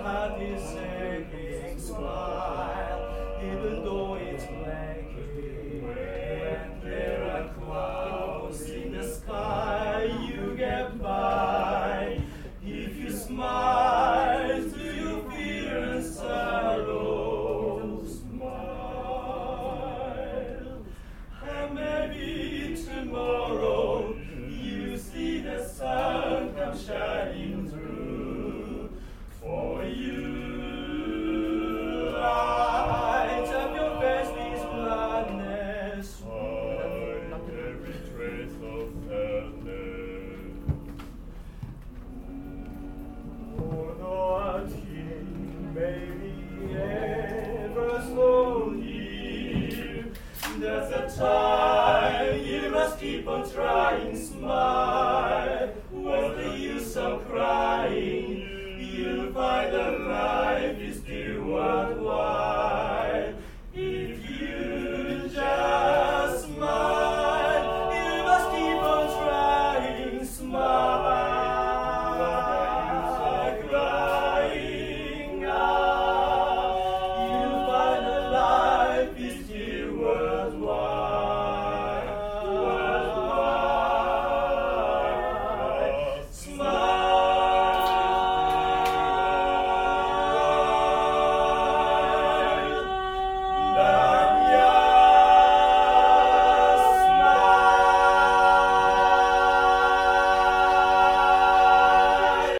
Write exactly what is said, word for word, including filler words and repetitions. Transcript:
heart is saying smile, even though it's blanket. When there are clouds in the sky, you get by. If you smile through your fear and sorrow, smile. And maybe tomorrow you see the sun come shining